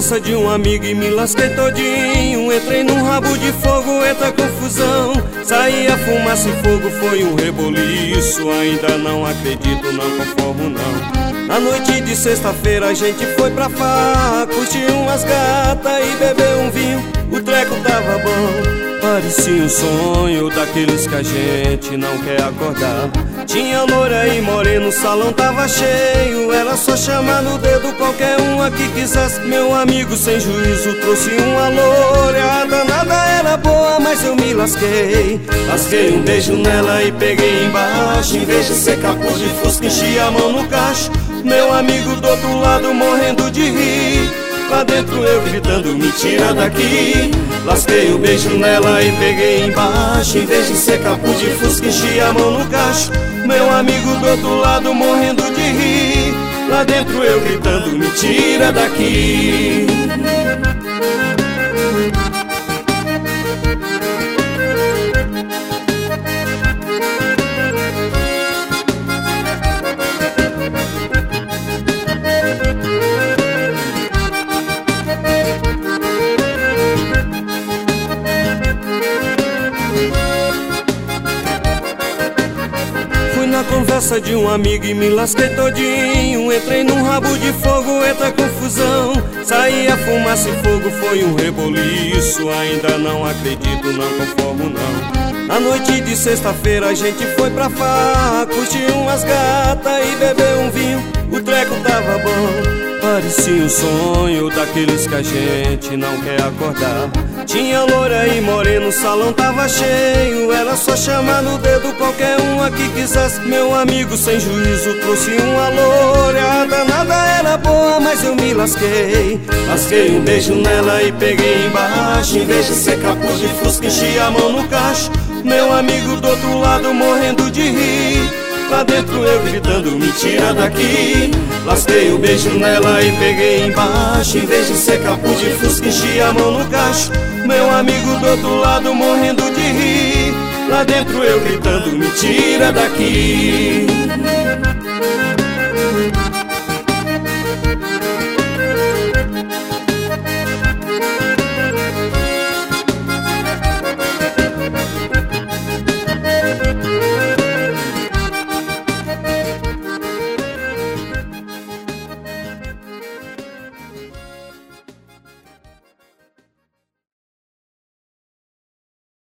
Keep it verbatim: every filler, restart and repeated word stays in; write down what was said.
conversa de um amigo e me lasquei todinho. Entrei num rabo de fogo, eita confusão. Saía fumaça e fogo, foi um reboliço. Ainda não acredito, não conformo não. Na noite de sexta-feira a gente foi pra farra, curtiu umas gatas e bebeu um vinho. O treco tava bom, parecia um sonho daqueles que a gente não quer acordar. Tinha loura e moreno, o salão tava cheio. Era só chamar no dedo qualquer um a que quisesse. Meu amigo sem juízo trouxe uma loura. A danada era boa, mas eu me lasquei. Lasquei um beijo nela e peguei embaixo. Em vez de ser capuz de fusca, enchi a mão no cacho. Meu amigo do outro lado morrendo de rir. Lá dentro eu gritando, me tira daqui. Lasquei o beijo nela e peguei embaixo. Em vez de ser capuz de fusca, enchi a mão no cacho. Meu amigo do outro lado morrendo de rir. Lá dentro eu gritando, me tira daqui. Na conversa de um amigo e me lasquei todinho. Entrei num rabo de fogo, eita confusão. Saía fumaça e fogo, foi um reboliço. Ainda não acredito, não conformo não. Na noite de sexta-feira a gente foi pra farra, curtiu umas gatas e bebeu um vinho. O treco tava bom, parecia um sonho daqueles que a gente não quer acordar. Tinha loura e moreno, o salão tava cheio. Era só chamar no dedo qualquer um a que quisesse. Meu amigo sem juízo trouxe uma loura. A danada era boa, mas eu me lasquei. Lasquei um beijo nela e peguei embaixo. Em vez de ser capuz de fusca, enchi a mão no cacho. Meu amigo do outro lado morrendo de rir. Lá dentro eu gritando, me tira daqui. Lasquei o beijo nela e peguei embaixo. Em vez de ser capuz de fusca, enchi a mão no cacho. Meu amigo do outro lado morrendo de rir. Lá dentro eu gritando, me tira daqui.